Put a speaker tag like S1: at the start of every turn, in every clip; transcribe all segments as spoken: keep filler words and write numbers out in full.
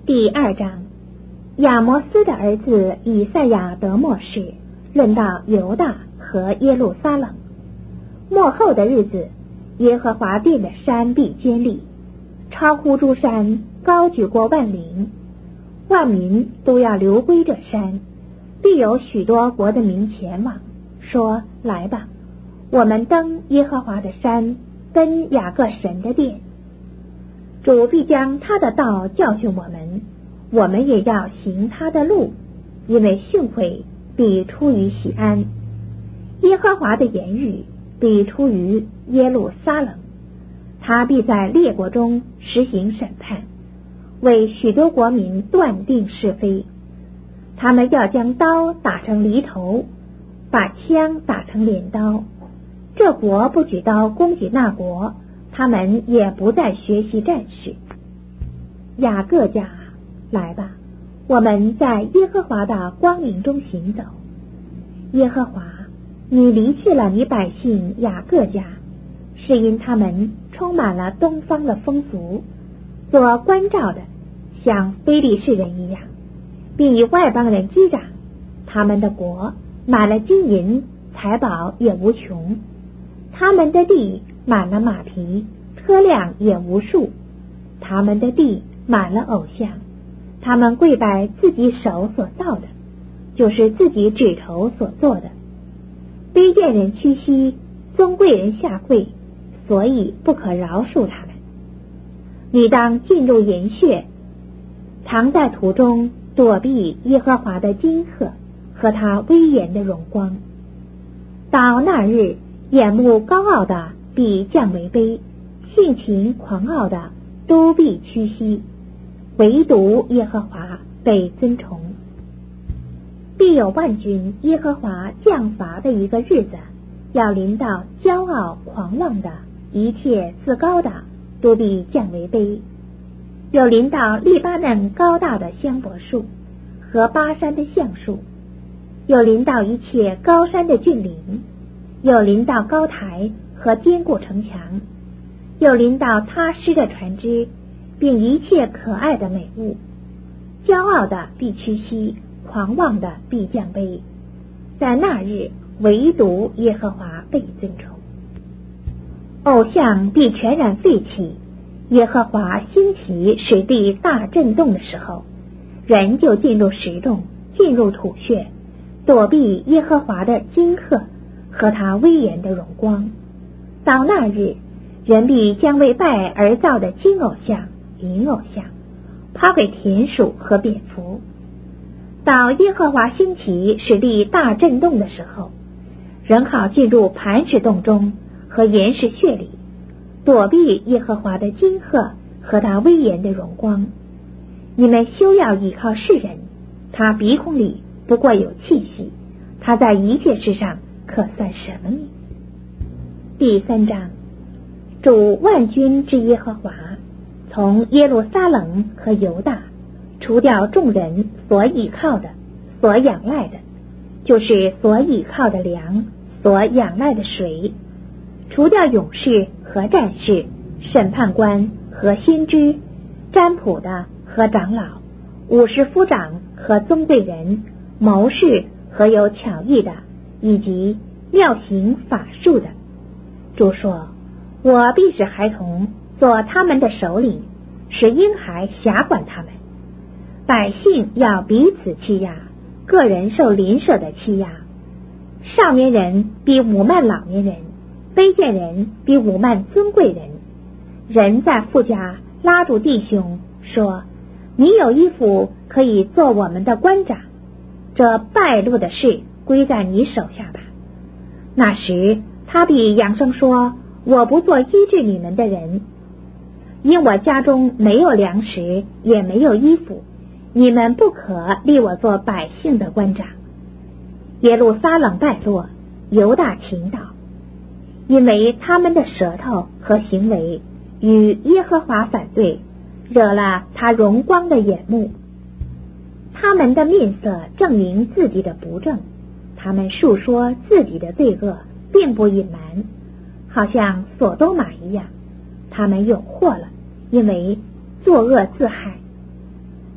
S1: 第二章，亚摩斯的儿子以赛亚得末世，论到犹大和耶路撒冷。末后的日子，耶和华殿的山必坚立，超乎诸山，高举过万陵，万民都要流归这山，必有许多国的民前往，说：来吧，我们登耶和华的山，登雅各神的殿。主必将他的道教训我们，我们也要行他的路，因为训诲必出于锡安，耶和华的言语必出于耶路撒冷。他必在列国中实行审判，为许多国民断定是非。他们要将刀打成犁头，把枪打成镰刀。这国不举刀攻击那国，他们也不再学习战士。雅各家，来吧，我们在耶和华的光明中行走。耶和华，你离弃了你百姓雅各家，是因他们充满了东方的风俗，做关照的像非利士人一样，并以外邦人击掌。他们的国满了金银，财宝也无穷，他们的地满了马匹，车辆也无数，他们的地满了偶像，他们跪拜自己手所造的，就是自己指头所做的。卑贱人屈膝，尊贵人下跪，所以不可饶恕他们。你当进入岩穴，藏在土中，躲避耶和华的金鹤和他威严的荣光。到那日，眼目高傲的必降为卑，性情狂傲的都必屈膝，唯独耶和华被尊崇。必有万军耶和华降罚的一个日子，要临到骄傲狂妄的，一切自高的都必降为卑。有临到利巴嫩高大的香柏树和巴山的橡树，有临到一切高山的峻岭，有临到高台和坚固城墙，有临到他施的船只，并一切可爱的美物。骄傲的必屈膝，狂妄的必降卑。在那日，唯独耶和华被尊崇。偶像必全然废弃，耶和华兴起使地大震动的时候，人就进入石洞，进入土穴，躲避耶和华的金鹤和他威严的荣光。到那日，人必将为拜而造的金偶像、银偶像抛给田鼠和蝙蝠。到耶和华兴起使地大震动的时候，人好进入磐石洞中和岩石穴里，躲避耶和华的金鹤和他威严的荣光。你们休要倚靠世人，他鼻孔里不过有气息，他在一切事上可算什么呢？第三章，主万军之耶和华从耶路撒冷和犹大除掉众人所倚靠的、所仰赖的，就是所倚靠的粮、所仰赖的水，除掉勇士和战士、审判官和先知、占卜的和长老、武士夫长和宗贵人、谋士和有巧艺的，以及妙行法术的。主说：我必使孩童做他们的首领，使婴孩辖管他们。百姓要彼此欺压，个人受邻舍的欺压。少年人比侮慢老年人，卑贱人比侮慢尊贵人。人在富家拉住弟兄说：你有衣服可以做我们的官长，这败落的事归在你手下吧。那时他必扬声说：我不做医治你们的人，因我家中没有粮食，也没有衣服，你们不可立我做百姓的官长。耶路撒冷败落，犹大倾倒，因为他们的舌头和行为与耶和华反对，惹了他荣光的眼目。他们的面色证明自己的不正，他们述说自己的罪恶，并不隐瞒，好像索多玛一样。他们有祸了，因为作恶自害。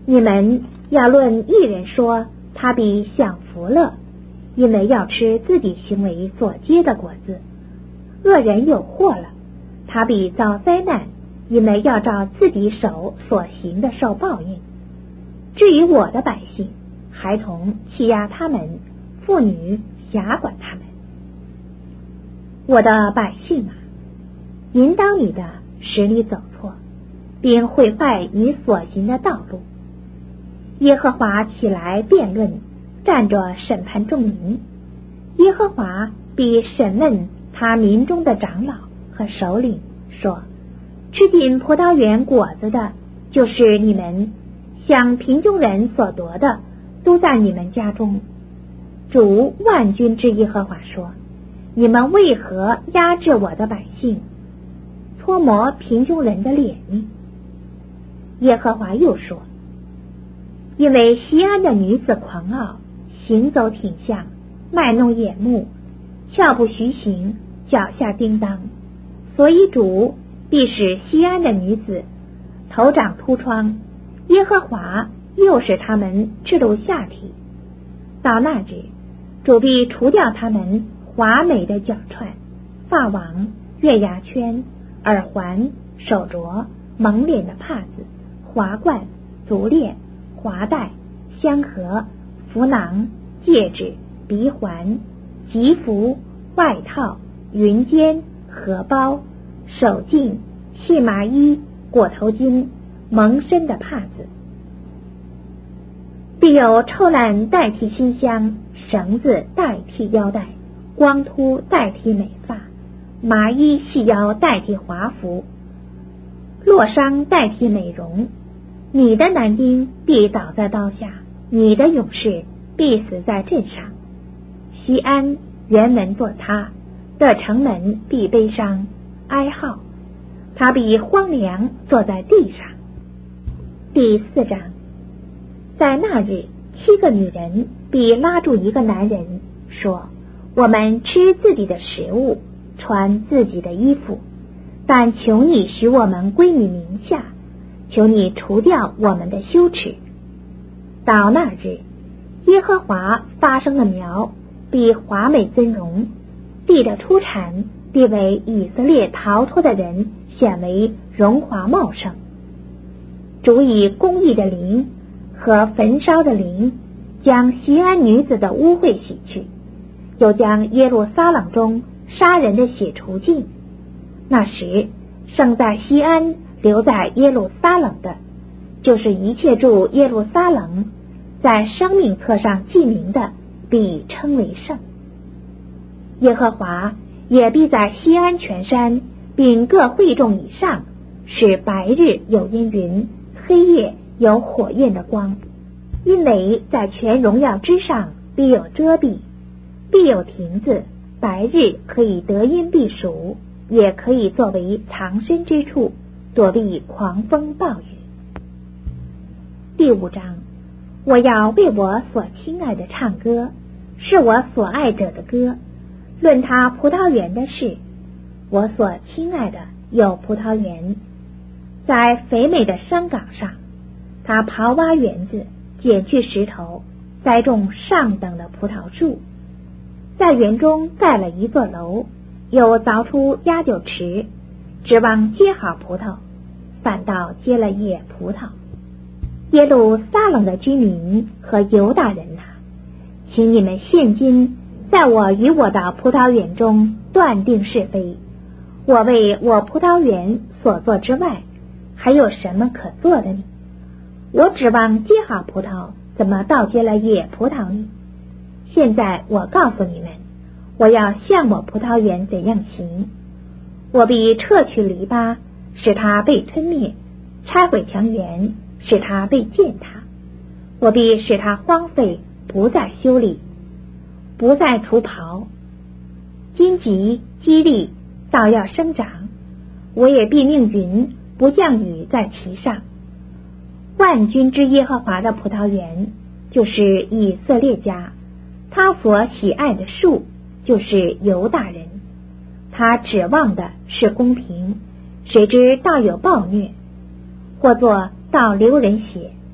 S1: 你们要论一人说他必享福乐，因为要吃自己行为所结的果子；恶人有祸了，他必遭灾难，因为要照自己手所行的受报应。至于我的百姓，孩童欺压他们，妇女辖管他们。我的百姓啊，引导你的使你走错，并毁坏你所行的道路。耶和华起来辩论，站着审判众民。耶和华必审问他民中的长老和首领，说：吃尽葡萄园果子的，就是你们；向贫穷人所夺的，都在你们家中。主万军之耶和华说：你们为何压制我的百姓，搓磨贫穷人的脸呢？耶和华又说：因为西安的女子狂傲，行走挺项，卖弄眼目，俏不虚行，脚下叮当，所以主必使西安的女子头长秃疮，耶和华又使他们赤露下体。到那日，主必除掉他们华美的脚串、发网、月牙圈、耳环、手镯、蒙脸的帕子、华冠、足链、华带、香盒、符囊、戒指、鼻环、吉服、外套、云肩、荷包、手巾、细麻衣、裹头巾、蒙身的帕子。必有臭烂代替馨香，绳子代替腰带，光秃代替美发，麻衣细腰代替华服，落伤代替美容。你的男丁必倒在刀下，你的勇士必死在阵上。西安原门作他的城门必悲伤哀号，他必荒凉坐在地上。第四章。在那日，七个女人必拉住一个男人，说：我们吃自己的食物，穿自己的衣服，但求你使我们归你名下，求你除掉我们的羞耻。到那日，耶和华发生的苗必华美增荣，地的出产必为以色列逃脱的人显为荣华茂盛。主以公义的灵和焚烧的灵将西安女子的污秽洗去，又将耶路撒冷中杀人的血除尽。那时生在西安留在耶路撒冷的，就是一切住耶路撒冷在生命册上记名的，必称为圣。耶和华也必在西安全山并各会众以上，使白日有阴云，黑夜有火焰的光，因为在全荣耀之上必有遮蔽，必有亭子，白日可以得阴避暑，也可以作为藏身之处，躲避狂风暴雨。第五章。我要为我所亲爱的唱歌，是我所爱者的歌，论他葡萄园的事。我所亲爱的有葡萄园，在肥美的山岗上，他刨挖园子，捡去石头，栽种上等的葡萄树，在园中盖了一座楼，又凿出压酒池，指望结好葡萄，反倒结了野葡萄。耶路撒冷的居民和犹大人哪，请你们现今在我与我的葡萄园中断定是非。我为我葡萄园所做之外，还有什么可做的呢？我指望结好葡萄，怎么倒结了野葡萄呢？现在我告诉你们，我要向我葡萄园怎样行。我必撤去篱笆，使它被吞灭，拆毁墙垣，使它被践踏。我必使它荒废，不再修理，不再除刨。荆棘激励倒要生长，我也必命云不降雨在其上。万军之耶和华的葡萄园就是以色列家，他所喜爱的树就是犹大人。他指望的是公平，谁知倒有暴虐，或作倒流人血，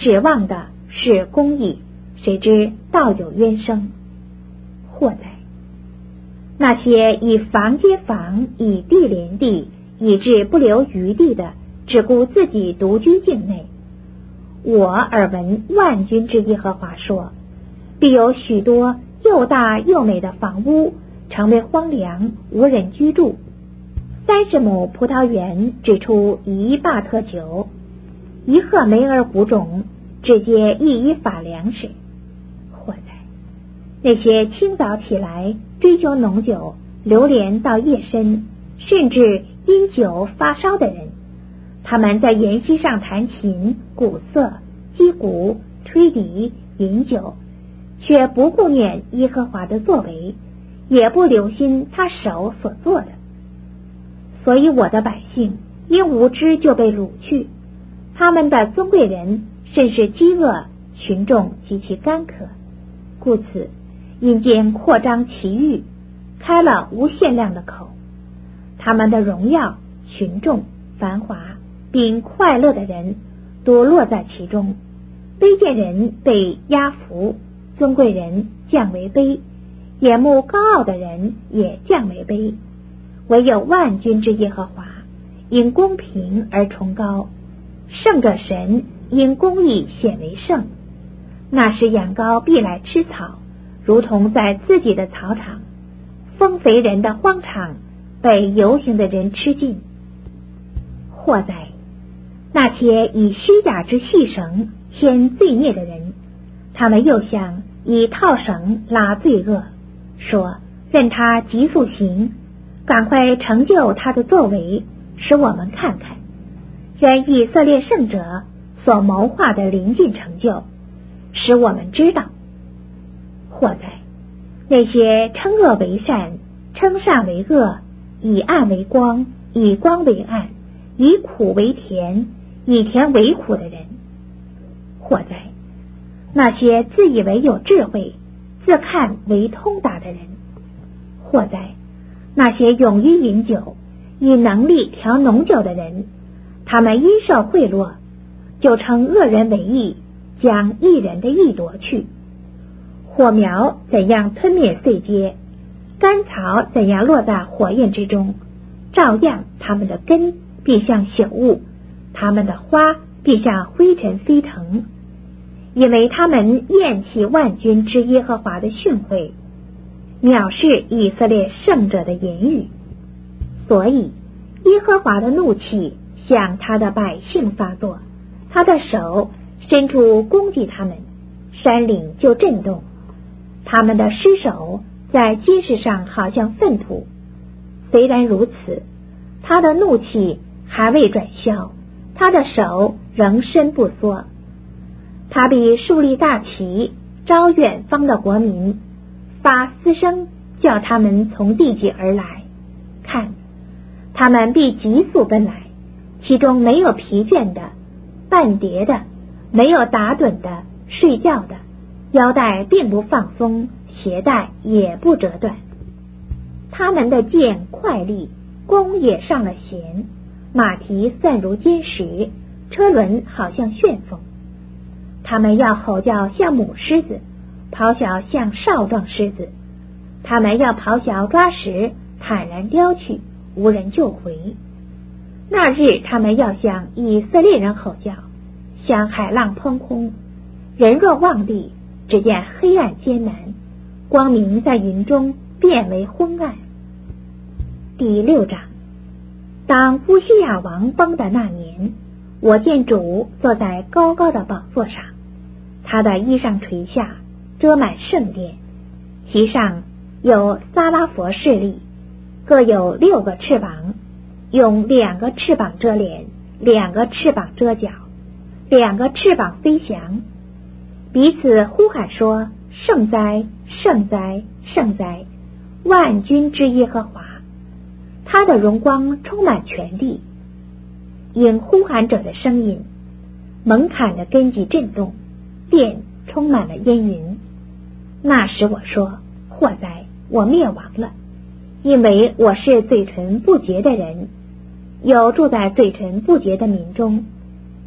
S1: 指望的是公义，谁知倒有冤声。祸哉！那些以房接房，以地连地，以致不留余地的，只顾自己独居境内。我耳闻万军之耶和华说，必有许多又大又美的房屋成为荒凉，无人居住。三十亩葡萄园只出一坝特酒，一贺梅尔谷种，只结一一法粮食。祸哉！那些清早起来追求浓酒，流连到夜深，甚至因酒发烧的人，他们在筵席上弹琴、鼓瑟、击鼓、吹笛、饮酒，却不顾念耶和华的作为，也不留心他手所做的。所以我的百姓因无知就被掳去，他们的尊贵人甚是饥饿，群众极其干渴。故此阴间扩张其域，开了无限量的口。他们的荣耀、群众、繁华并快乐的人都落在其中，卑贱人被压服，尊贵人降为卑，眼目高傲的人也降为卑。唯有万军之耶和华因公平而崇高，圣者神因公义显为圣。那时羊羔必来吃草，如同在自己的草场，丰肥人的荒场被游行的人吃尽。祸哉！那些以虚假之细绳牵罪孽的人，他们又想以套绳拉罪恶，说任他急速行，赶快成就他的作为，使我们看看，愿以色列圣者所谋划的临近成就，使我们知道。祸哉！那些称恶为善，称善为恶，以暗为光，以光为暗，以苦为甜，以甜为苦的人。祸哉！那些自以为有智慧，自看为通达的人。祸哉！那些勇于饮酒，以能力调浓酒的人，他们因受贿赂，就称恶人为义，将义人的义夺去。火苗怎样吞灭碎秸，干草怎样落在火焰之中，照样他们的根必像朽物，他们的花必像灰尘飞腾，因为他们厌弃万军之耶和华的训诲，藐视以色列圣者的言语。所以耶和华的怒气向他的百姓发作，他的手伸出攻击他们，山岭就震动，他们的尸首在街市上好像粪土。虽然如此，他的怒气还未转消，他的手仍伸不缩。他必树立大旗，招远方的国民，发嘶声，叫他们从地极而来。看，他们必急速奔来，其中没有疲倦的，半跌的，没有打盹的，睡觉的，腰带并不放松，鞋带也不折断。他们的剑快利，弓也上了弦，马蹄算如坚石，车轮好像旋风。他们要吼叫像母狮子，咆哮像少壮狮子。他们要咆哮抓食，坦然叼去，无人救回。那日他们要向以色列人吼叫，像海浪砰空。人若望地，只见黑暗艰难，光明在云中变为昏暗。第六章。当乌西亚王崩的那年，我见主坐在高高的宝座上，他的衣裳垂下，遮满圣殿，其上有撒拉佛侍立，各有六个翅膀，用两个翅膀遮脸，两个翅膀遮脚，两个翅膀飞翔，彼此呼喊说：圣哉，圣哉，圣哉，万军之耶和华！他的荣光充满全地。因呼喊者的声音，门槛的根基震动，殿充满了烟云。那时我说：祸哉，我灭亡了，因为我是嘴唇不洁的人，有住在嘴唇不洁的民中，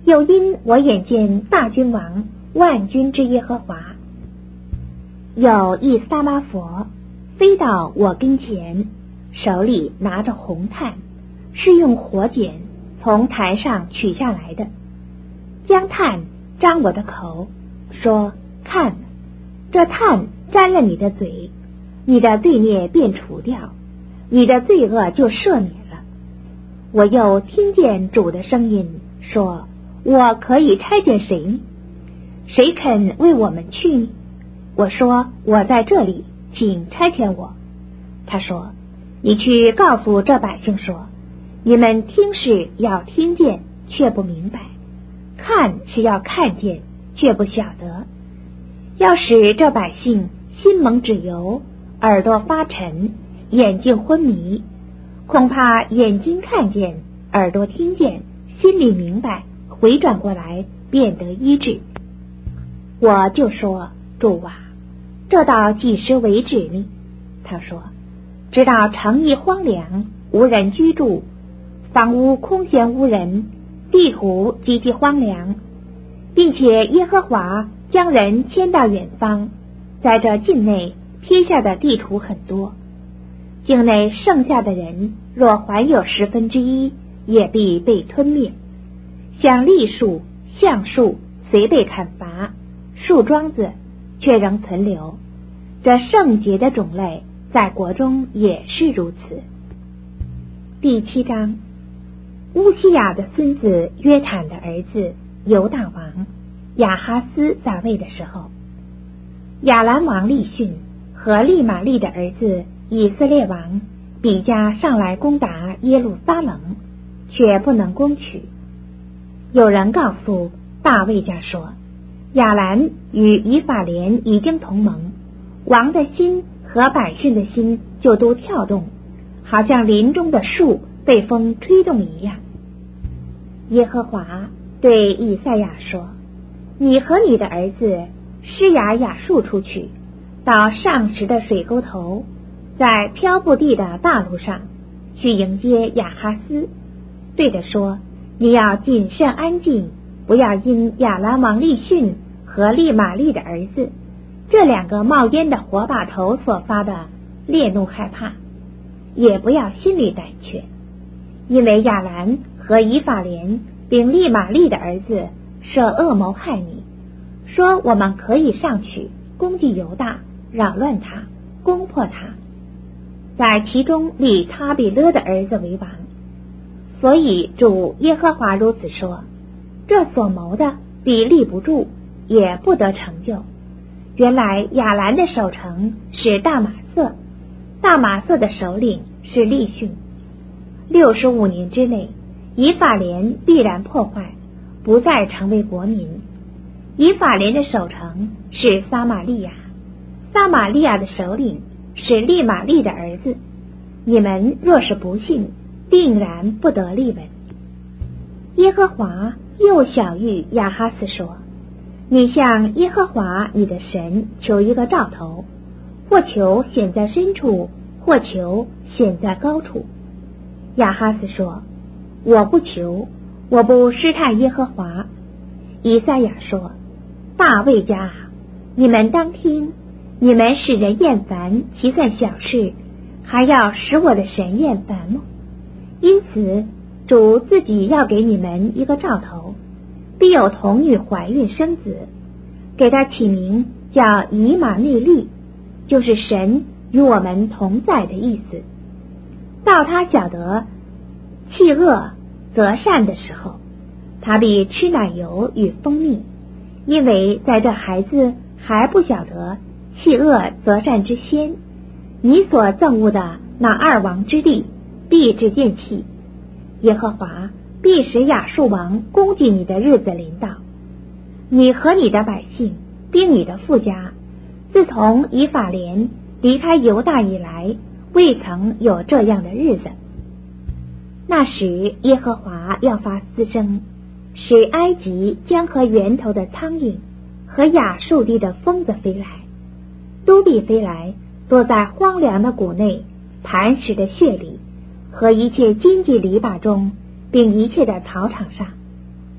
S1: 又因我眼见大君王万军之耶和华有一撒拉佛飞到我跟前，手里拿着红炭，是用火剪从台上取下来的，将炭张我的口，说：看，这炭沾了你的嘴，你的罪孽便除掉，你的罪恶就赦免了。我又听见主的声音说：我可以差遣谁呢？谁肯为我们去呢？我说：我在这里，请差遣我。他说：你去告诉这百姓说，你们听是要听见，却不明白；看是要看见，却不晓得。要使这百姓心蒙脂油，耳朵发沉，眼睛昏迷，恐怕眼睛看见，耳朵听见，心里明白，回转过来，便得医治。我就说：主啊，这到几时为止呢？他说：直到城邑荒凉，无人居住，房屋空闲无人，地土极其荒凉，并且耶和华将人迁到远方，在这境内撇下的地土很多，境内剩下的人若还有十分之一，也必被吞灭。像栗树、橡树虽被砍伐，树桩子却仍存留。这圣洁的种类在国中也是如此。第七章，乌西雅的孙子约坦的儿子犹大王亚哈斯在位的时候，亚兰王利逊和利玛利的儿子以色列王比加上来攻打耶路撒冷，却不能攻取。有人告诉大卫家说，亚兰与以法莲已经同盟，王的心和百姓的心就都跳动，好像林中的树被风吹动一样。耶和华对以赛亚说，你和你的儿子施雅雅述出去，到上石的水沟头，在漂布地的大路上去迎接亚哈斯，对他说，你要谨慎安静，不要因亚兰王利逊和利玛利的儿子这两个冒烟的火把头所发的烈怒害怕，也不要心里胆怯，因为亚兰和以法莲并利玛利的儿子设恶谋害你，说我们可以上去攻击犹大，扰乱他，攻破他，在其中立他比勒的儿子为王。所以主耶和华如此说，这所谋的必立不住，也不得成就。原来亚兰的守城是大马色，大马色的首领是利逊。六十五年之内，以法莲必然破坏，不再成为国民。以法莲的守城是撒玛利亚，撒玛利亚的首领是利玛利的儿子。你们若是不信，定然不得立稳。耶和华又晓谕亚哈斯说，你向耶和华你的神求一个兆头，或求显在深处，或求显在高处。亚哈斯说，我不求，我不试探耶和华。以赛亚说，大卫家，你们当听，你们使人厌烦，其算小事，还要使我的神厌烦吗？因此主自己要给你们一个兆头，必有童女怀孕生子，给他起名叫以马内利，就是神与我们同在的意思。到他晓得弃恶择善的时候，他必吃奶油与蜂蜜，因为在这孩子还不晓得弃恶择善之先，你所憎恶的那二王之地必至见弃。耶和华必使亚述王攻击你的日子临到，你和你的百姓并你的父家，自从以法莲离开犹大以来，未曾有这样的日子。那时耶和华要发嘶声，使埃及江河源头的苍蝇和亚述地的蜂子飞来，都必飞来，坐在荒凉的谷内，磐石的穴里，和一切荆棘篱笆中，并一切的草场上。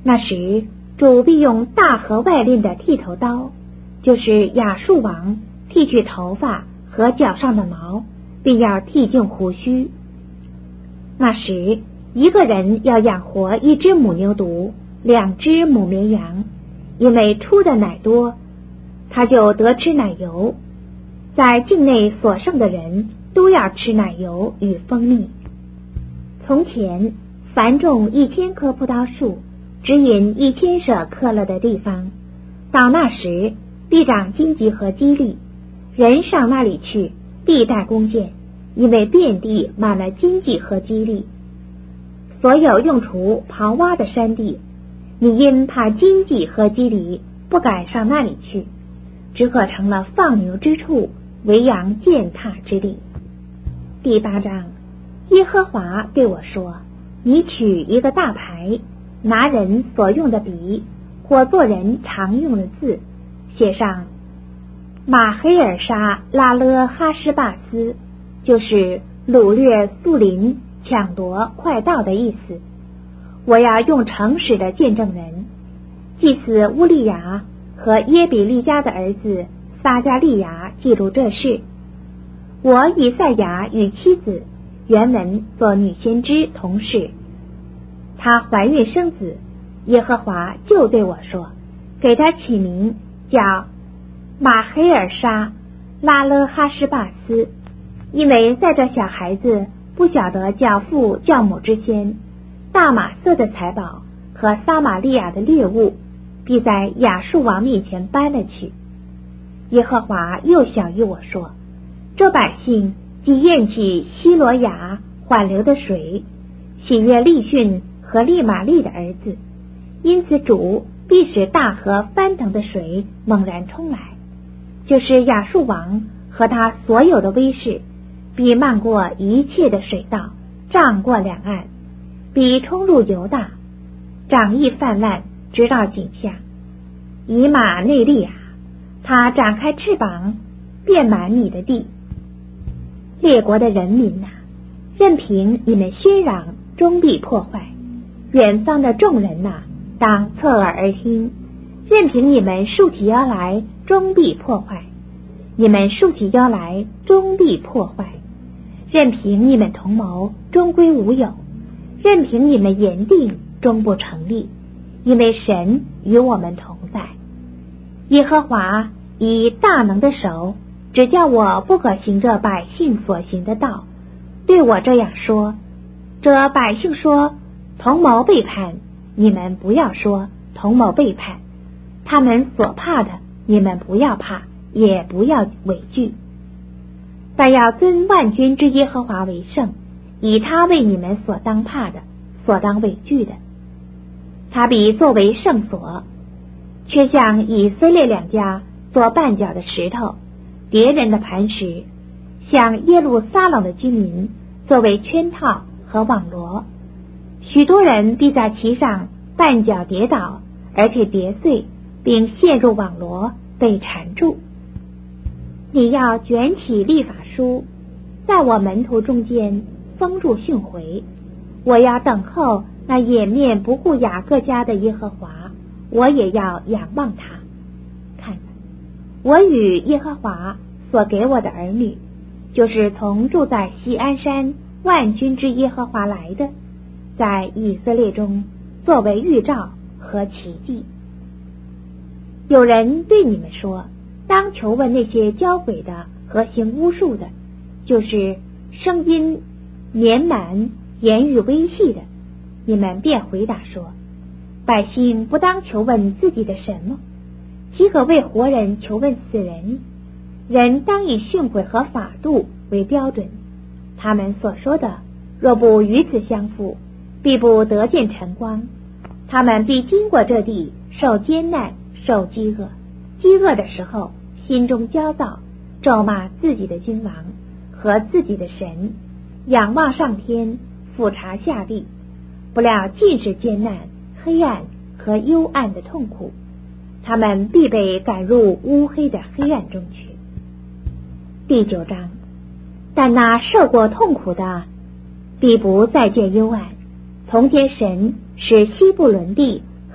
S1: 那时主必用大河外链的剃头刀，就是亚述王，剃去头发和脚上的毛，并要剃净胡须。那时一个人要养活一只母牛犊，两只母绵羊，因为出的奶多，他就得吃奶油。在境内所剩的人都要吃奶油与蜂蜜。从前凡种一千棵葡萄树，只引一千舍克勒的地方，到那时必长荆棘和蒺藜，人上那里去，必带弓箭，因为遍地满了荆棘和蒺藜。所有用锄刨挖的山地，你因怕荆棘和蒺藜，不敢上那里去，只可成了放牛之处，为羊践踏之地。第八章，耶和华对我说，你取一个大牌，拿人所用的笔，或做人常用的字，写上马黑尔沙拉勒哈施巴斯，就是掳掠速林，抢夺快道的意思。我要用诚实的见证人，祭司乌利亚和耶比利家的儿子撒加利亚记录这事。我以赛亚与妻子原文做女先知同事，她怀孕生子，耶和华就对我说，给她起名叫马黑尔沙拉勒哈施巴斯，因为在这小孩子不晓得叫父叫母之先，大马色的财宝和撒玛利亚的猎物必在亚述王面前搬了去。耶和华又晓谕我说，这百姓既厌弃希罗亚缓流的水，喜悦利逊和利玛利的儿子，因此主必使大河翻腾的水猛然冲来，就是亚述王和他所有的威势，必漫过一切的水道，涨过两岸，必冲入犹大，长溢泛滥，直到井下。以马内利亚，他展开翅膀，遍满你的地。列国的人民哪、啊，任凭你们喧嚷，终必破坏；远方的众人哪、啊，当侧耳而听，任凭你们竖起腰来，终必破坏；你们竖起腰来，终必破坏；任凭你们同谋，终归无有；任凭你们言定，终不成立，因为神与我们同在。耶和华以大能的手，只叫我不可行这百姓所行的道，对我这样说，这百姓说同谋背叛，你们不要说同谋背叛，他们所怕的，你们不要怕，也不要畏惧，但要尊万军之耶和华为圣，以他为你们所当怕的，所当畏惧的。他必作为圣所，却向以色列两家做绊脚的石头，敌人的磐石，向耶路撒冷的居民作为圈套和网罗，许多人必在其上绊脚跌倒，而且跌碎，并陷入网罗，被缠住。你要卷起律法书，在我门徒中间封入训诲。我要等候那掩面不顾雅各家的耶和华，我也要仰望他。看，我与耶和华所给我的儿女，就是从住在锡安山万军之耶和华来的，在以色列中作为预兆和奇迹。有人对你们说，当求问那些交鬼的和行巫术的，就是声音绵蛮言语微细的，你们便回答说，百姓不当求问自己的神吗？岂可为活人求问死人？人当以训诲和法度为标准，他们所说的若不与此相符，必不得见晨光。他们必经过这地，受艰难，受饥饿，饥饿的时候心中焦躁，咒骂自己的君王和自己的神，仰望上天，俯察下地，不料尽是艰难、黑暗和幽暗的痛苦，他们必被赶入乌黑的黑暗中去。第九章，但那受过痛苦的，必不再见幽暗。从前神使西布伦地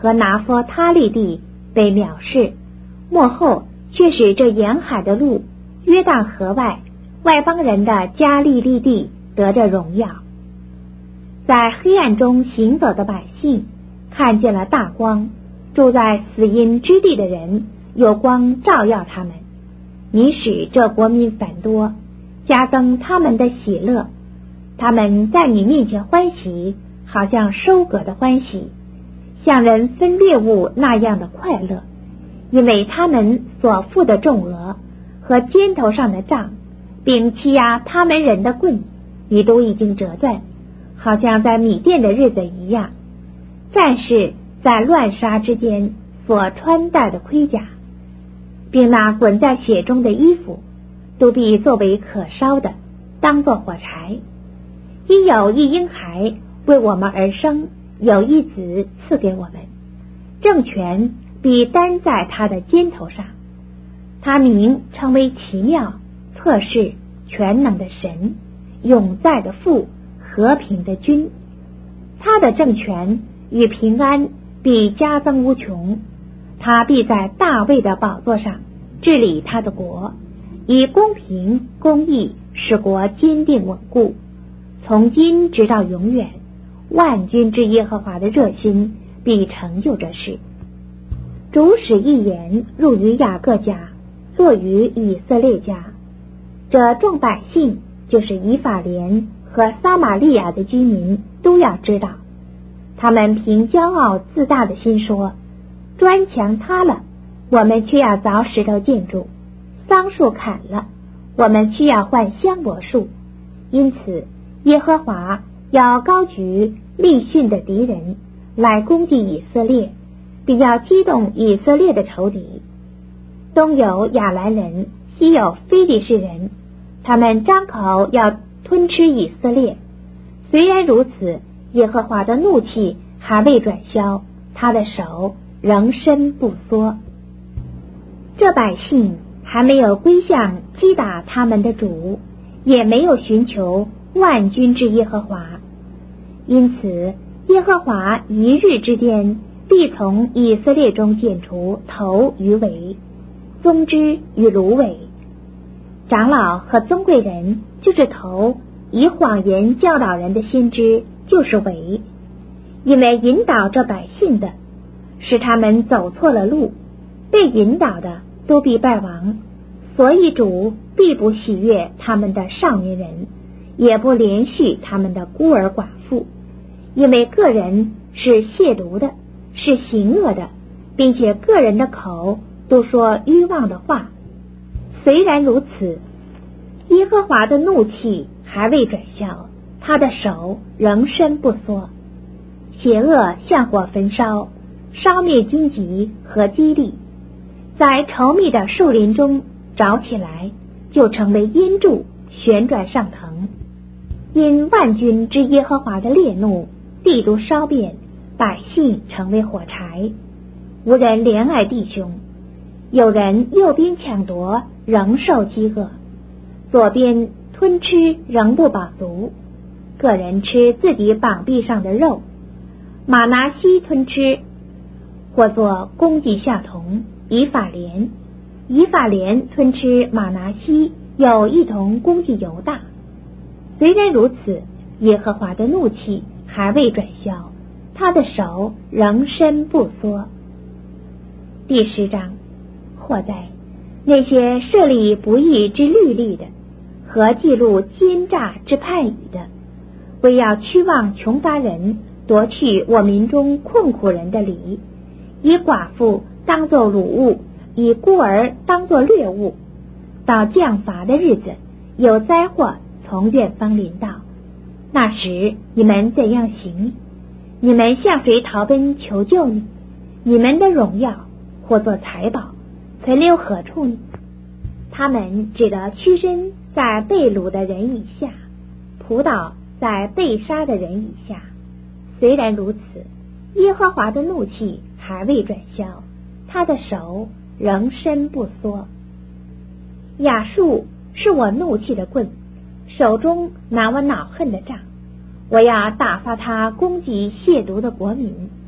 S1: 和拿佛他利地被藐视，末后却使这沿海的路约旦河外外邦人的加利利地得着荣耀。在黑暗中行走的百姓看见了大光，住在死荫之地的人有光照耀他们。你使这国民繁多，加增他们的喜乐，他们在你面前欢喜，好像收割的欢喜，像人分猎物那样的快乐，因为他们所负的重额和肩头上的杖，并欺压他们人的棍，你都已经折断，好像在米甸的日子一样。战士在乱杀之间所穿戴的盔甲，并那滚在血中的衣服，都必作为可烧的，当作火柴。因有一婴孩为我们而生，有一子赐给我们，政权必担在他的肩头上。他名称为奇妙、测试、全能的神，永在的父，和平的君。他的政权与平安必加增无穷，他必在大卫的宝座上治理他的国，以公平公义使国坚定稳固，从今直到永远。万军之耶和华的热心必成就这事。主使一言入于雅各家，落于以色列家。这众百姓，就是以法莲和撒玛利亚的居民，都要知道。他们凭骄傲自大的心说，砖墙塌了，我们却要凿石头建筑；桑树砍了，我们却要换香柏树。因此耶和华要高举利逊的敌人来攻击以色列，并要激动以色列的仇敌。东有亚兰人，西有非利士人，他们张口要吞吃以色列。虽然如此，耶和华的怒气还未转消，他的手仍伸不缩。这百姓还没有归向击打他们的主，也没有寻求万军之耶和华。因此耶和华一日之间必从以色列中剪除头与尾，宗枝与芦苇。长老和尊贵人就是头，以谎言教导人的先知就是尾。因为引导这百姓的，使他们走错了路，被引导的都必败亡，所以主必不喜悦他们的少年人，也不连续他们的孤儿寡妇。因为个人是亵渎的，是行恶的，并且个人的口都说愚妄的话。虽然如此，耶和华的怒气还未转消，他的手仍伸不缩。邪恶像火焚烧，烧灭荆棘和基利，在稠密的树林中着起来，就成为烟柱，旋转上腾。因万军之耶和华的烈怒，地都烧遍，百姓成为火柴，无人怜爱弟兄。有人右边抢夺，仍受饥饿；左边吞吃，仍不饱足。个人吃自己膀臂上的肉，马拿西吞吃，或作攻击夏同以法莲，以法莲吞吃马拿西，又一同攻击犹大。虽然如此，耶和华的怒气还未转消，他的手仍伸不缩。第十章，或在那些设立不义之律例的，和记录奸诈之叛语的，为要屈望穷乏人，夺去我民中困苦人的理，以寡妇当作掳物，以孤儿当作掠物。到降罚的日子，有灾祸从远方临到，那时你们怎样行？你们向谁逃奔求救呢？你们的荣耀或作财宝，存留何处呢？他们只得屈身在被掳的人以下，仆倒在被杀的人以下。虽然如此，耶和华的怒气还未转消，他的手仍伸不缩。亚述是我怒气的棍，手中拿我恼恨的杖，我要打发他攻击亵渎的国民，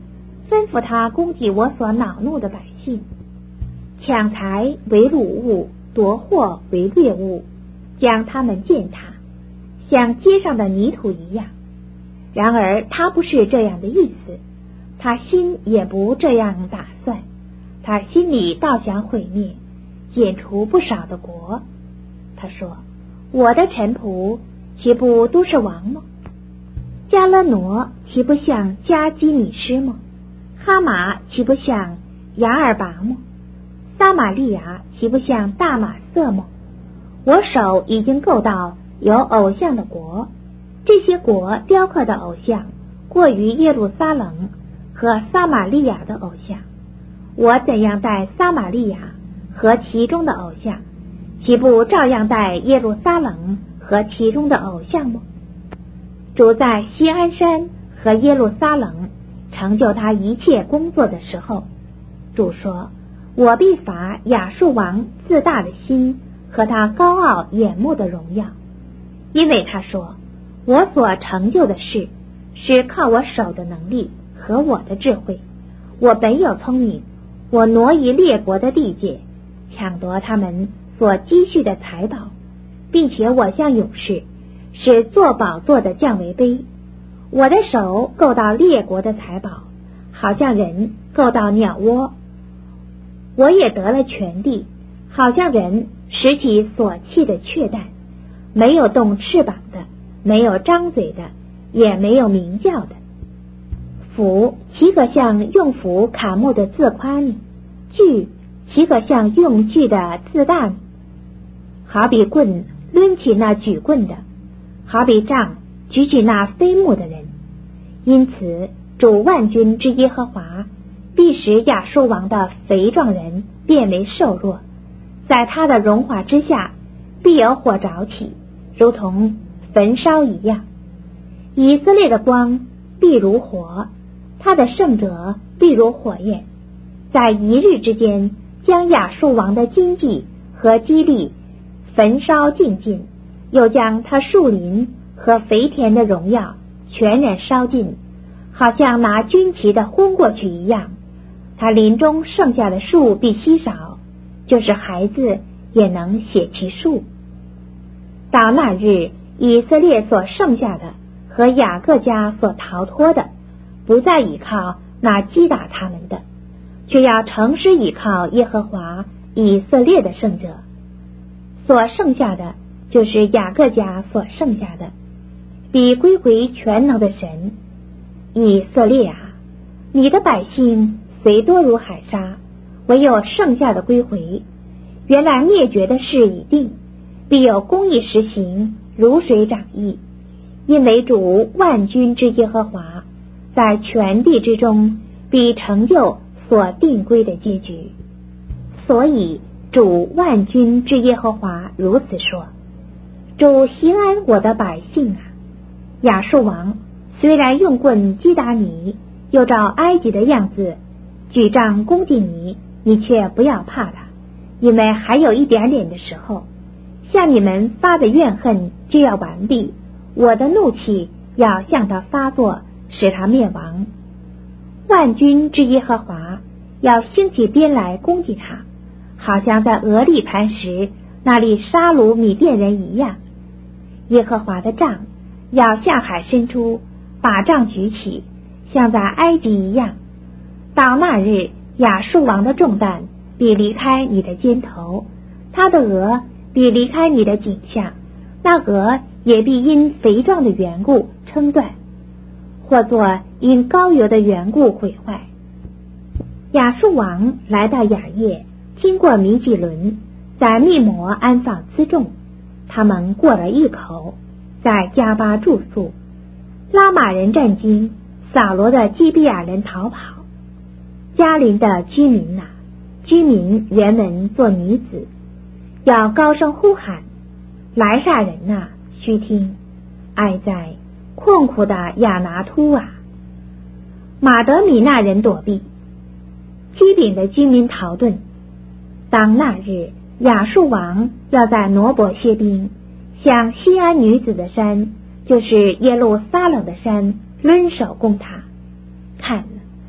S1: 吩咐他攻击我所恼怒的百姓，抢财为掳物，夺货为掠物，将他们践踏，像街上的泥土一样。然而他不是这样的意思，他心也不这样打算，他心里倒想毁灭，剪除不少的国。他说，我的臣仆岂不都是王吗？加勒挪岂不像加基米施吗？哈马岂不像雅尔拔吗？撒玛利亚岂不像大马色吗？我手已经够到有偶像的国，这些国雕刻的偶像过于耶路撒冷和撒玛利亚的偶像，我怎样待撒玛利亚和其中的偶像，岂不照样待耶路撒冷和其中的偶像吗？主在锡安山和耶路撒冷成就他一切工作的时候，主说，我必罚亚述王自大的心和他高傲眼目的荣耀，因为他说，我所成就的事是靠我手的能力和我的智慧，我本有聪明，我挪移列国的地界，抢夺他们所积蓄的财宝，并且我像勇士，使坐宝座的降为卑。我的手够到列国的财宝，好像人够到鸟窝。我也得了全地，好像人拾起所弃的雀蛋，没有动翅膀的，没有张嘴的，也没有鸣叫的。斧岂可像用斧砍木的自夸你？锯岂可像用锯的自大你？好比棍抡起那举棍的，好比杖举起那飞木的人。因此主万军之耶和华必使亚述王的肥壮人变为瘦弱，在他的荣华之下必有火着起，如同焚烧一样。以色列的光必如火，他的圣者必如火焰，在一日之间将亚述王的经济和基利焚烧尽尽，又将他树林和肥田的荣耀全然烧尽，好像拿军旗的轰过去一样。他林中剩下的树必稀少，就是孩子也能写其数。到那日，以色列所剩下的和雅各家所逃脱的，不再倚靠那击打他们的，却要诚实倚靠耶和华以色列的圣者。所剩下的就是雅各家所剩下的，必归回全能的神。以色列啊，你的百姓虽多如海沙，唯有剩下的归回。原来灭绝的事已定，必有公义实行，如水涨溢。因为主万军之耶和华在全地之中必成就所定规的结局。所以主万军之耶和华如此说，主锡安我的百姓啊，亚述王虽然用棍击打你，又照埃及的样子举杖攻击你，你却不要怕他，因为还有一点点的时候，向你们发的怨恨就要完毕，我的怒气要向他发作，使他灭亡。万军之耶和华要兴起鞭来攻击他，好像在俄利磐石那里杀戮米甸人一样。耶和华的杖要向海伸出，把杖举起，像在埃及一样。到那日，亚述王的重担必离开你的肩头，他的额必离开你的颈项，那额也必因肥壮的缘故撑断，或作因膏油的缘故毁坏。亚述王来到雅业，经过米吉伦，在密摩安放辎重，他们过了一口，在加巴住宿。拉玛人战惊，扫罗的基比亚人逃跑。加林的居民哪，居民原文作女子，要高声呼喊，莱煞人哪，须听，哀哉，困苦的亚拿突啊！马德米那人躲避，基丙的居民逃遁。当那日，亚述王要在挪伯歇兵，向西安女子的山，就是耶路撒冷的山，抡手攻他。看了，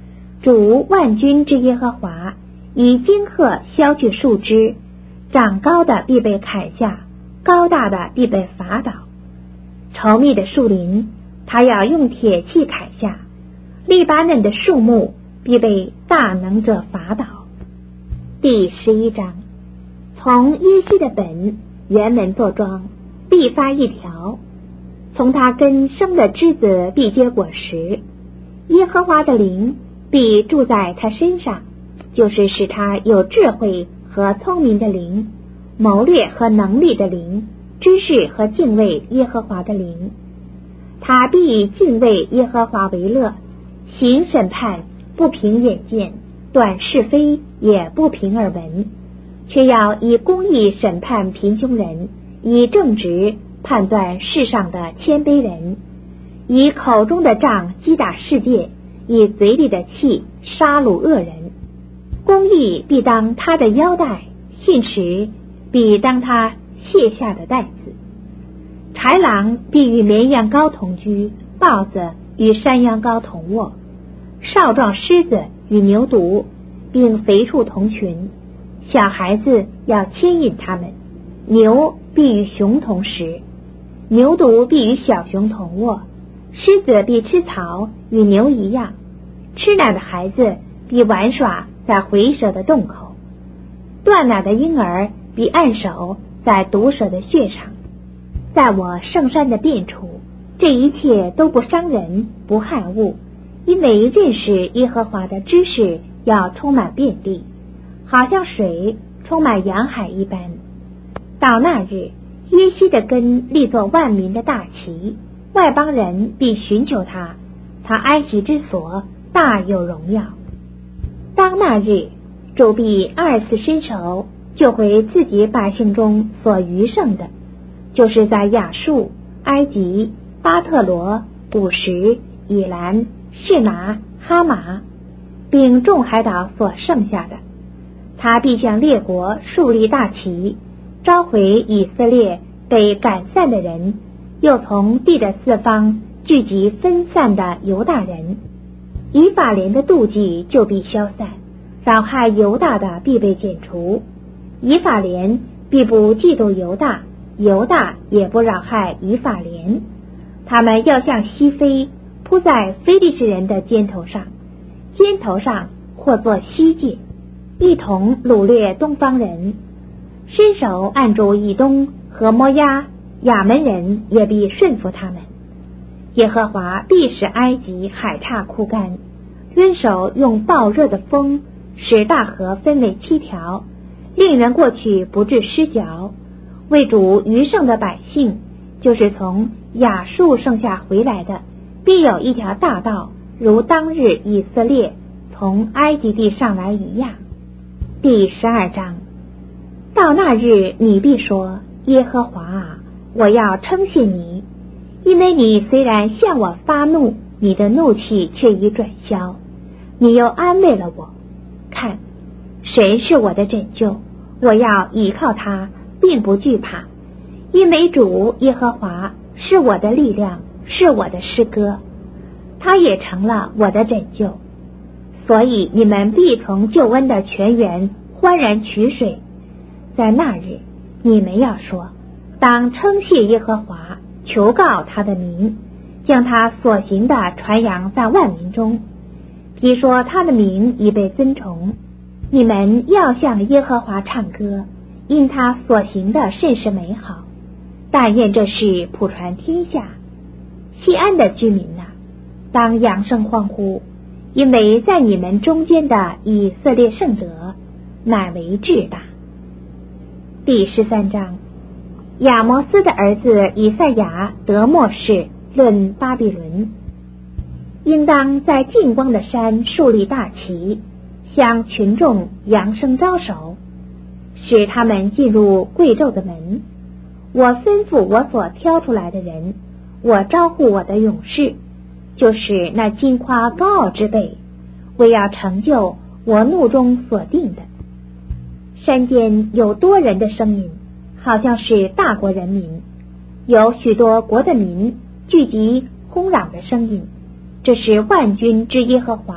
S1: 主万军之耶和华以金鹤削去树枝，长高的必被砍下，高大的必被伐倒。稠密的树林，他要用铁器砍下，利巴嫩的树木必被大能者伐倒。第十一章，从耶西的本原门作桩，必发一条，从他根生的枝子必结果实。耶和华的灵必住在他身上，就是使他有智慧和聪明的灵，谋略和能力的灵，知识和敬畏耶和华的灵。他必以敬畏耶和华为乐，行审判不凭眼见，断是非也不凭耳闻，却要以公义审判贫穷人，以正直判断世上的谦卑人，以口中的杖击打世界，以嘴里的气杀戮恶人。公义必当他的腰带，信实必当他卸下的带子。豺狼必与绵羊羔同居，豹子与山羊羔同卧，少壮狮子与牛犊并肥畜同群。小孩子要牵引他们，牛必与熊同食，牛犊必与小熊同卧，狮子必吃草，与牛一样。吃奶的孩子必玩耍在回蛇的洞口，断奶的婴儿必按手在毒蛇的穴上。在我圣山的遍处，这一切都不伤人，不害物，因为认识耶和华的知识要充满遍地，好像水充满洋海一般。到那日，耶西的根立作万民的大旗，外邦人必寻求他，他埃及之所大有荣耀。当那日，主必二次伸手，救回自己百姓中所余剩的，就是在亚述、埃及、巴特罗、古什、以兰、示拿、哈马，并众海岛所剩下的。他必向列国树立大旗，召回以色列被赶散的人，又从地的四方聚集分散的犹大人。以法莲的妒忌就必消散，扰害犹大的必被剪除。以法莲必不嫉妒犹大，犹大也不扰害以法莲。他们要向西飞，扑在非利士人的肩头上，肩头上或作西界，一同掳掠东方人，伸手按住以东和摩押，亚门人也必顺服他们。耶和华必使埃及海岔枯干，抡手用暴热的风使大河分为七条，令人过去不致失脚。为主余剩的百姓，就是从亚述剩下回来的，必有一条大道，如当日以色列从埃及地上来一样。第十二章，到那日你必说，耶和华啊，我要称谢你，因为你虽然向我发怒，你的怒气却已转消，你又安慰了我。看，神是我的拯救，我要倚靠他，并不惧怕，因为主耶和华是我的力量，是我的诗歌，他也成了我的拯救。所以你们必从救恩的泉源欢然取水。在那日，你们要说，当称谢耶和华，求告他的名，将他所行的传扬在万民中。比说他的名已被尊崇，你们要向耶和华唱歌，因他所行的甚是美好。但愿这事普传天下。西安的居民哪，当扬声欢呼，因为在你们中间的以色列圣者乃为至大。第十三章，亚摩斯的儿子以赛亚得末世，论巴比伦。应当在近光的山树立大旗，向群众扬声招手，使他们进入贵胄的门。我吩咐我所挑出来的人，我招呼我的勇士，就是那矜夸高傲之辈，为要成就我怒中所定的。山间有多人的声音，好像是大国人民，有许多国的民聚集轰嚷的声音，这是万军之耶和华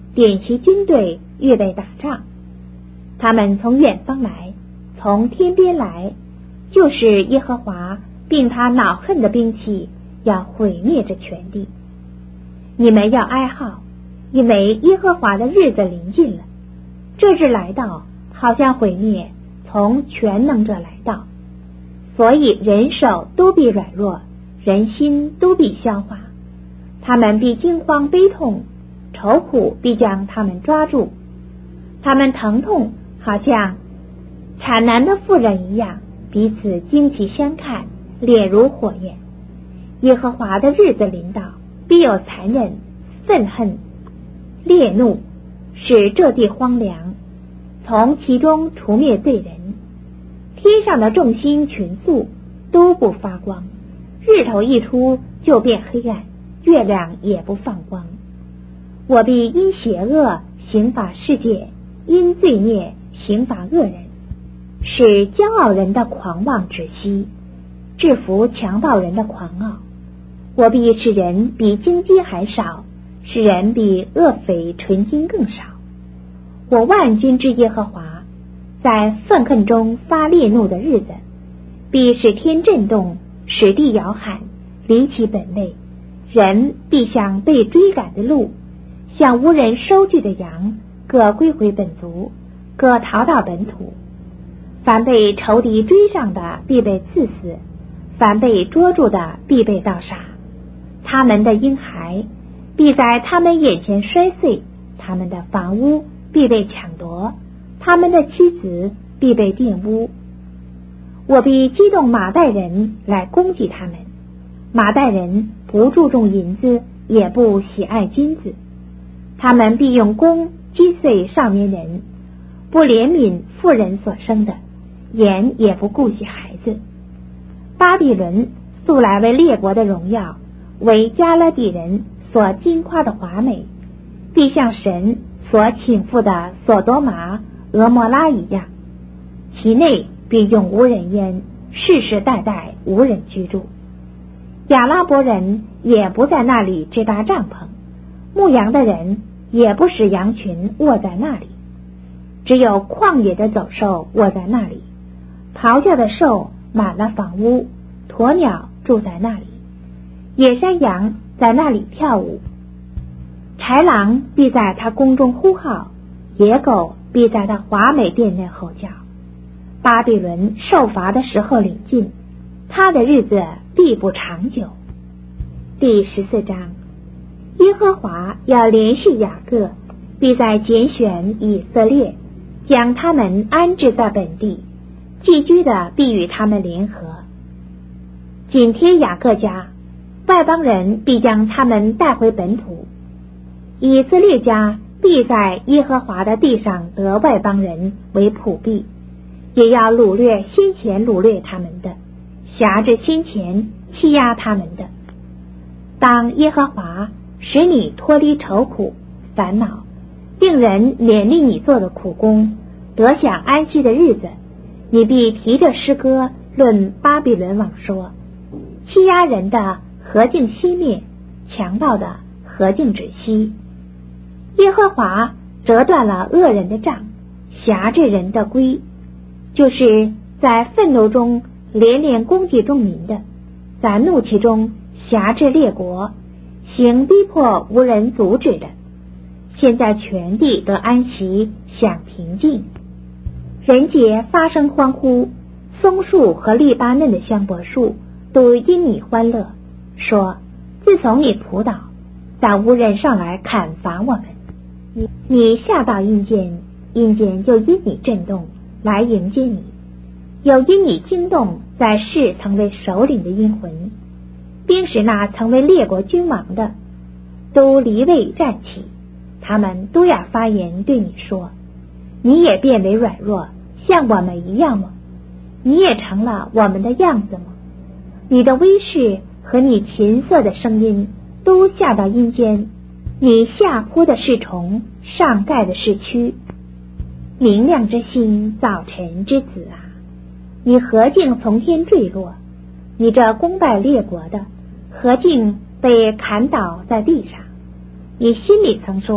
S1: 点齐军队，预备打仗。他们从远方来，从天边来，就是耶和华并他恼恨的兵器，要毁灭这全地。你们要哀号，因为耶和华的日子临近了。这日来到，好像毁灭从全能者来到，所以人手都必软弱，人心都必消化。他们必惊慌悲痛，愁苦必将他们抓住。他们疼痛好像产难的妇人一样，彼此惊奇相看，脸如火焰。耶和华的日子临到，必有残忍、愤恨、烈怒，使这地荒凉，从其中除灭罪人。天上的众星群宿都不发光，日头一出就变黑暗，月亮也不放光。我必因邪恶刑罚世界，因罪孽刑罚恶人，使骄傲人的狂妄止息，制服强暴人的狂傲。我必使人比荆棘还少，使人比恶匪纯金更少。我万军之耶和华在愤恨中发烈怒的日子，必使天震动，使地摇撼，离其本位。人必像被追赶的鹿，像无人收据的羊，各归回本族，各逃到本土。凡被仇敌追上的必被刺死，凡被捉住的必被盗杀。他们的婴孩必在他们眼前摔碎，他们的房屋必被抢夺，他们的妻子必被玷污。我必激动马代人来攻击他们。马代人不注重银子，也不喜爱金子，他们必用弓击碎少年人，不怜悯妇人所生的，眼也不顾惜孩子。巴比伦素来为列国的荣耀，为加勒底人所矜夸的华美，必像神所倾覆的索多玛、俄摩拉一样，其内必永无人烟，世世代代无人居住。亚拉伯人也不在那里支搭帐篷，牧羊的人也不使羊群卧在那里，只有旷野的走兽卧在那里，咆哮的兽满了房屋，鸵鸟住在那里，野山羊在那里跳舞，豺狼必在他宫中呼号，野狗必在他华美殿内吼叫。巴比伦受罚的时候临近，他的日子必不长久。第十四章，耶和华要连续雅各，必在拣选以色列，将他们安置在本地，寄居的必与他们联合。紧贴雅各家，外邦人必将他们带回本土。以色列家必在耶和华的地上得外邦人为仆婢，也要掳掠先前掳掠他们的，辖制先前欺压他们的。当耶和华使你脱离愁苦烦恼，令人勉励你做的苦工，得享安息的日子，你必提着诗歌论巴比伦王说：欺压人的何竟熄灭，强盗的何竟止息。耶和华折断了恶人的杖，辖制人的规，就是在愤怒中连连攻击众民的，在怒气中辖制列国，行逼迫无人阻止的。现在全地得安息，享平静。人杰发声欢呼，松树和利巴嫩的香柏树都因你欢乐，说：自从你仆倒，再无人上来砍伐我们。你你下到阴间，阴间就因你震动来迎接你，有因你惊动在世曾为首领的阴魂，并使那曾为列国君王的都离位站起，他们都要发言对你说：你也变为软弱，像我们一样吗？你也成了我们的样子吗？你的威势和你琴瑟的声音都下到阴间，你下扑的是虫，上盖的是蛆。明亮之星，早晨之子啊，你何竟从天坠落？你这攻败列国的，何竟被砍倒在地上？你心里曾说：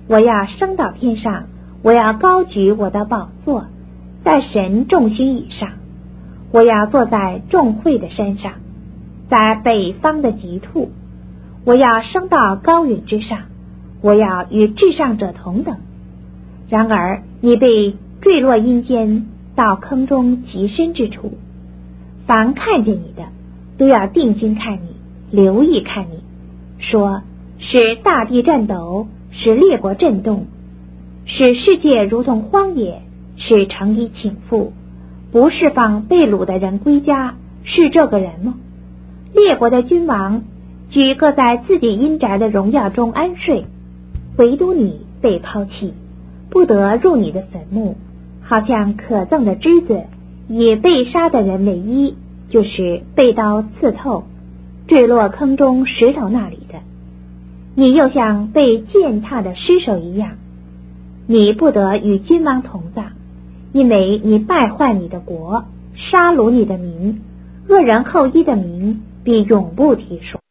S1: 我要升到天上，我要高举我的宝座，在神众星以上。我要坐在众会的山上，在北方的极兔。我要升到高云之上，我要与至上者同等。然而你被坠落阴间，到坑中极深之处。凡看见你的，都要定睛看你，留意看你，说使大地颤抖，使列国震动，使世界如同荒野，使城邑倾覆，不释放被掳的人归家，是这个人吗？列国的君王举各在自己阴宅的荣耀中安睡，唯独你被抛弃，不得入你的坟墓，好像可憎的枝子，以被杀的人为衣，就是被刀刺透，坠落坑中石头那里的。你又像被践踏的尸首一样，你不得与君王同葬，因为你败坏你的国，杀戮你的民，恶人后裔的名必永不提数。